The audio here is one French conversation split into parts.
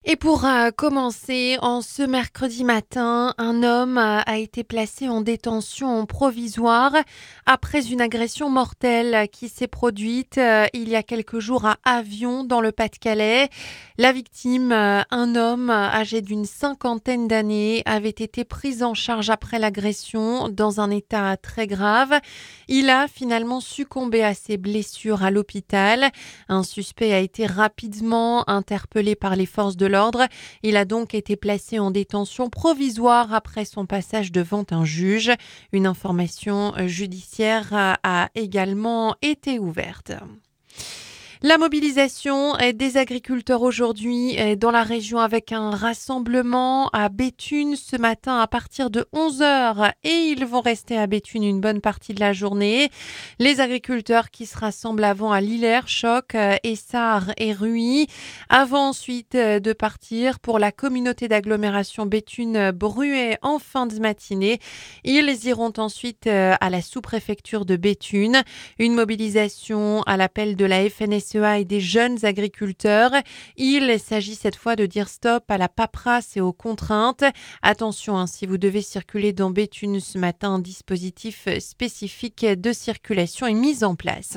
Et pour commencer, en ce mercredi matin, un homme a été placé en détention provisoire après une agression mortelle qui s'est produite il y a quelques jours à Avion, dans le Pas-de-Calais. La victime, un homme âgé d'une cinquantaine d'années, avait été pris en charge après l'agression dans un état très grave. Il a finalement succombé à ses blessures à l'hôpital. Un suspect a été rapidement interpellé par les forces de l'ordre. Il a donc été placé en détention provisoire après son passage devant un juge. Une information judiciaire a également été ouverte. La mobilisation des agriculteurs aujourd'hui dans la région avec un rassemblement à Béthune ce matin à partir de 11 heures et ils vont rester à Béthune une bonne partie de la journée. Les agriculteurs qui se rassemblent avant à Lillers, Choc, Essart et Ruy avant ensuite de partir pour la communauté d'agglomération Béthune-Bruay en fin de matinée. Ils iront ensuite à la sous-préfecture de Béthune. Une mobilisation à l'appel de la FNSEA et des jeunes agriculteurs. Il s'agit cette fois de dire stop à la paperasse et aux contraintes. Attention, si vous devez circuler dans Béthune ce matin, un dispositif spécifique de circulation est mis en place.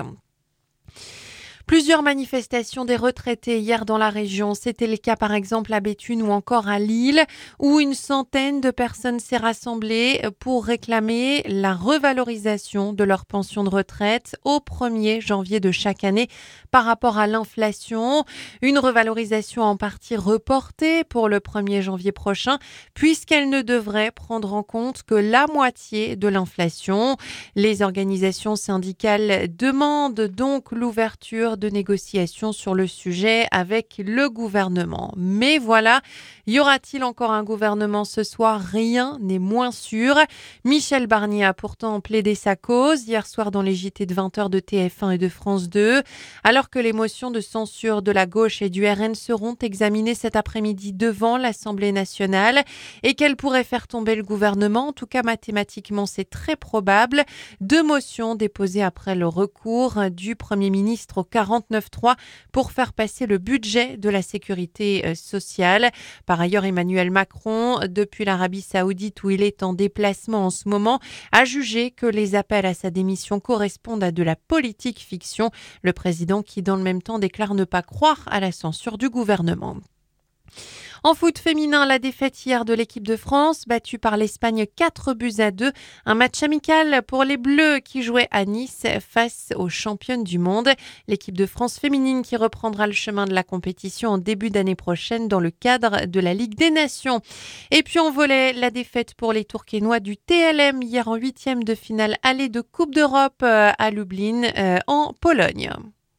Plusieurs manifestations des retraités hier dans la région. C'était le cas par exemple à Béthune ou encore à Lille, où une centaine de personnes s'est rassemblée pour réclamer la revalorisation de leur pension de retraite au 1er janvier de chaque année par rapport à l'inflation. Une revalorisation en partie reportée pour le 1er janvier prochain, puisqu'elle ne devrait prendre en compte que la moitié de l'inflation. Les organisations syndicales demandent donc l'ouverture de négociations sur le sujet avec le gouvernement. Mais voilà, y aura-t-il encore un gouvernement ce soir? Rien n'est moins sûr. Michel Barnier a pourtant plaidé sa cause hier soir dans les JT de 20h de TF1 et de France 2. Alors que les motions de censure de la gauche et du RN seront examinées cet après-midi devant l'Assemblée nationale et qu'elles pourraient faire tomber le gouvernement, en tout cas mathématiquement c'est très probable. 2 motions déposées après le recours du Premier ministre au 49.3 pour faire passer le budget de la sécurité sociale. Par ailleurs, Emmanuel Macron, depuis l'Arabie Saoudite où il est en déplacement en ce moment, a jugé que les appels à sa démission correspondent à de la politique fiction. Le président qui, dans le même temps, déclare ne pas croire à la censure du gouvernement. En foot féminin, la défaite hier de l'équipe de France, battue par l'Espagne 4-2. Un match amical pour les Bleus qui jouaient à Nice face aux championnes du monde. L'équipe de France féminine qui reprendra le chemin de la compétition en début d'année prochaine dans le cadre de la Ligue des Nations. Et puis en volley, la défaite pour les Tourquenois du TLM hier en 8e de finale aller de Coupe d'Europe à Lublin en Pologne.